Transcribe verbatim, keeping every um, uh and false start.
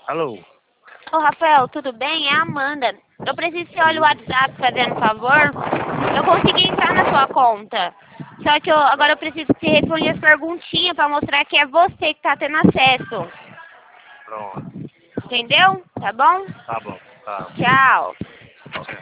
Alô? Ô, Rafael, tudo bem? É a Amanda. Eu preciso que você olhe o WhatsApp fazendo um favor. Eu consegui entrar na sua conta. Só que eu, agora eu preciso que você responda as perguntinhas pra mostrar que é você que tá tendo acesso. Pronto. Entendeu? Tá bom? Tá bom. Tá. Tchau. Ok.